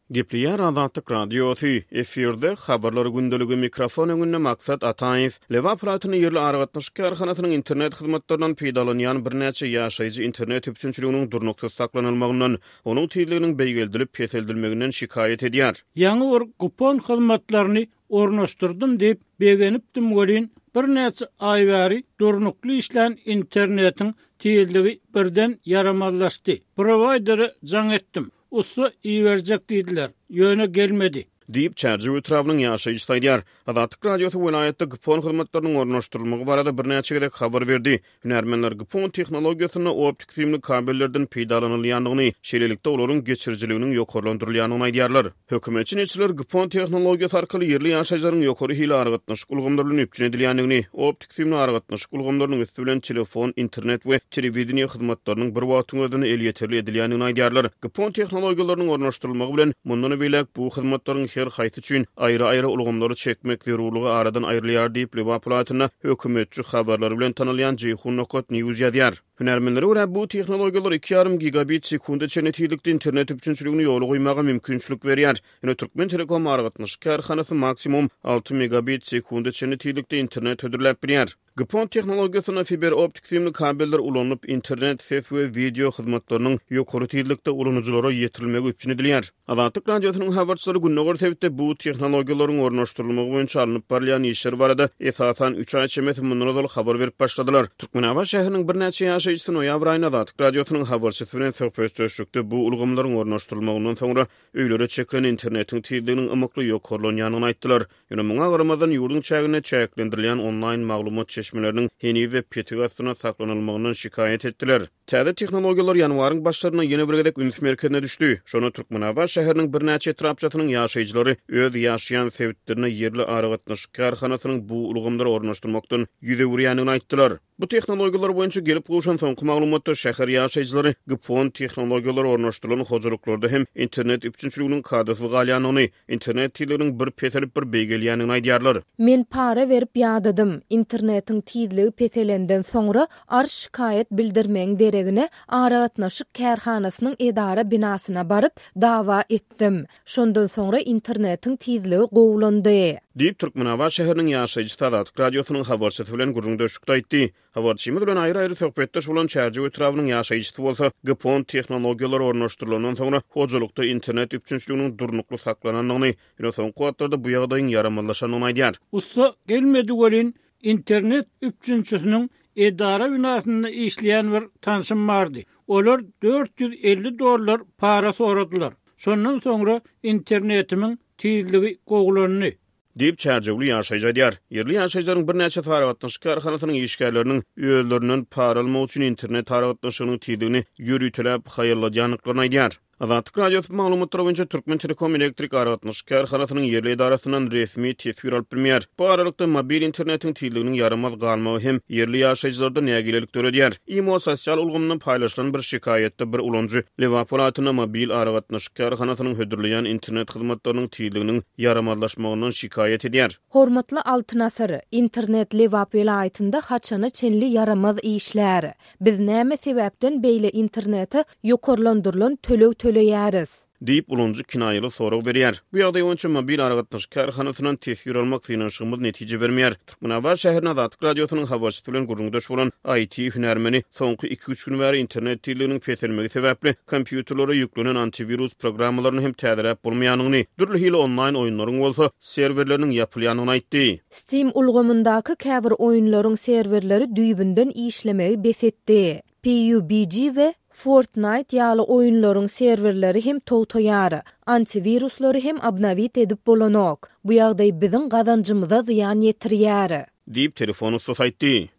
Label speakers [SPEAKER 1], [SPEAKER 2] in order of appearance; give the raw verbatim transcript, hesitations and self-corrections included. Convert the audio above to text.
[SPEAKER 1] Gepliýär Azatlyk radiosu efirde habarlar gündölügi mikrofon öňünde maksat Ataýew Lewa Polatyny ýerli aragatnaşyk karhanasynyň internet hyzmatlarynyň peýdalanýan bir näçe ýaşaýjy internet üpçünçiliginiň durnukda saklanylmagyndan, onuň tüýleriniň beýgeldilip peseldilmeginden şikayet edýär.
[SPEAKER 2] Ýaňy bir kupon hyzmatlaryny ornaşdyrdym diýip beýgenipdim welin bir näçe aý bäri durnukly işlän internetiň tüýligi birden yaramazlaşdy. Provider'ı jaň etdim. Usu iyi verecek dediler. Yöne gelmedi.
[SPEAKER 1] Diýip çärji ötrawnyň ýaşaýjy saýdýar. Azatlyk radiosu vilayetde gpon hyzmatlarynyň ornaşdyrylmagy barada bir näçe gezek habar berdi. Hünärmenler gpon tehnologiýasyny optik filmli kabellerden peýdalanylýandygyny, şeýlelikde olaryň geçirjiliginiň ýokarlandyrylýanyny aýdýarlar. Hökümetçi neçiler gpon tehnologiýasy arkaly ýerli ýaşaýjylaryň ýokary hile aragatnaşyk ulgamlaryny üpjün edilýändigini, optik filmli aragatnaşyk ulgamlarynyň üstü bilen telefon, internet we telewizioniýa hyzmatlarynyň bir wagtyň özüne el ýeterli edilýändigini aýdýarlar. Gpon tehnologiýalarynyň ornaşdyrylmagy bilen mundan beýlek bu hyzmatlaryň her haýty üçin aýry-aýry ulgamlary çekmek zerurlygy aradan aýrylýar diýip Lewa Polatyna hökümetçi habarlary bilen tanylýan Jeyhun Nokot News ýazýar. Hünärmenlere görä bu tehnologiýalar iki ýarym gigabit sekunda çenetilikde internet üpçünçiligini ýoly goýmaga mümkinçilik berýär. Ýöne Türkmen Telekom aragatnaşyk karhanasy maksimum alty megabit sekunda çenetilikde internet ödürläp berýär. Gpon tehnologiýasyna fiber optik filmli kabeller ulanyp internet, ses we video hyzmatlarynyň ýokary tezlikde ulanjylara ýetirilmegi üpjün edilýär. Azatlyk radiosynyň habarçylary günnäger sebäpde bu tehnologiýalaryň ornaşdyrylmagy boýunça alınıp barýan işler barada esasan üç ay çemet mundan habar berip başladylar. Türkmenawa şäheriniň bir näçe ýaşaýjysy noýabr aýynda Azatlyk radiosynyň habarçysy bilen söhbetleşikde bu ulgamlaryň ornaşdyrylmagyndan soňra öýlere çekilen internetiň tezliginiň ymykly ýokarlanýanyny aýtdylar. Ýöne muňa garamadan ýurdun çägine çäklendirilýän onlaýn maglumat çeşmeleriniň heni we petigasyna saklanylmagyndan şikayet etdiler. Täze tehnologiýalar ýanwaryň başlaryna ýene bir gezek üns merkezine düşdi. Şonu Türkmenawa şäheriniň bir näçe etrapçatynyň ýaşaýjylary öz ýaşaýan sebäplerini ýerli aragatnaşyk karhanasynyň bu ulgamlary ornaşdyrmakdan ýüze wurýanyny aýtdylar. Bu tehnologiýalar boýunça gelip gowşan soňky maglumatda şäher ýaşaýjylary gpon tehnologiýalary ornaşdyrylan hojuluklarda hem internet üpçünçiliginiň kadasy galýanyny, internet tüýleriniň bir peselip bir beýgelýänyni aýdýarlar.
[SPEAKER 3] Men para berip ýadadım. Internetiň tizligi peselenden soňra arş şikayet bildirmeň deregine aragatnaşyk karhanasynyň edara binasyna baryp dawa etdim. Şondan soňra internetiň tizligi gowlandy.
[SPEAKER 1] Diýip Türkmenawa şäheriniň ýaşaýjysy Azatlyk radiosynyň habarçysy bilen gurrundaşykda aýtdy. Habarçymyz bilen aýry-aýry söhbetdeş bolan çärji ötrawnyň ýaşaýjysy bolsa, gpon tehnologiýalary ornaşdyrylandan soňra hojulukda internet üpçünçiliginiň durnukly saklananyny, ýöne soňky wagtlarda bu ýagdaýyň yaramazlaşanyny aýdýar.
[SPEAKER 2] Usta gelmedi welin internet üpçünçisiniň edara binasynda işleýän bir tanşym bardy. Olar dört yüz elli dollar para soradylar. Şondan soňra internetimiň tezligi gowlandy.
[SPEAKER 1] Diýip çärjewli ýaşaýjy aýdýar. Ýerli ýaşaýjylaryň bir näçe taragatnaşyk karhanasynyň işgärleriniň öýelleriniň para almak üçin internet taragatnaşygynyň tezligini ýürütläp haýyrlaýanyklaryny aýdýar. Azatlyk radiosu maglumatlary boýunça Türkmen Telekom elektrik aragatnaşyk karhanasynyň ýerli idarasyndan resmi tesbir alyp bilmeýär. Bu aralykda mobil internetiň tezliginiň yaramaz galmagy hem ýerli ýaşaýjylarda nägilelik töredýär. İmo sosial ulgamyny paýlaşylan bir şikayetde bir ulanjy Lewa Polatyna mobil aragatnaşyk karhanasynyň hödürleýän internet hyzmatlarynyň tezliginiň yaramazlaşmagynyň şikayet edýär.
[SPEAKER 3] Hormatly Altynasar, internet Lewa vilayetinde haçany çenli yaramaz işler. Biz näme sebäpden beýle interneti ýokarlandyrylan tölew töleýäris
[SPEAKER 1] diýip ulanjy kinaýaly sorag berýär. Bu ýagdaý boýunça mobil aragatnaşyk karhanasynyň tesbir almak finansyjymyz netije bermeýär. Türkmenawa şäheriniň Azatlyk radiosynyň habarçysy bilen gurrundaş bolan I T hünärmeni soňky iki üç gün bäri internet tezliginiň peselmegi sebäpli kompýuterlere ýüklenen antivirus programmalaryny hem täzirap bolmaýanyny, dürli hile onlaýn oýunlaryň bolsa serwerleriniň ýapylýanyny aýtdy.
[SPEAKER 3] Steam ulgamyndaky käbir oýunlaryň serwerleri düýbünden işlemegi besetdi. P U B G we Fortnite ýaly oýunlaryň serwerleri hem towtoýary, antiviruslary hem abnawit edip bolanok. Bu ýagdaý biziň gazanjymyza ziýan ýetirýär.
[SPEAKER 1] Diýip telefonu sosaýtdy.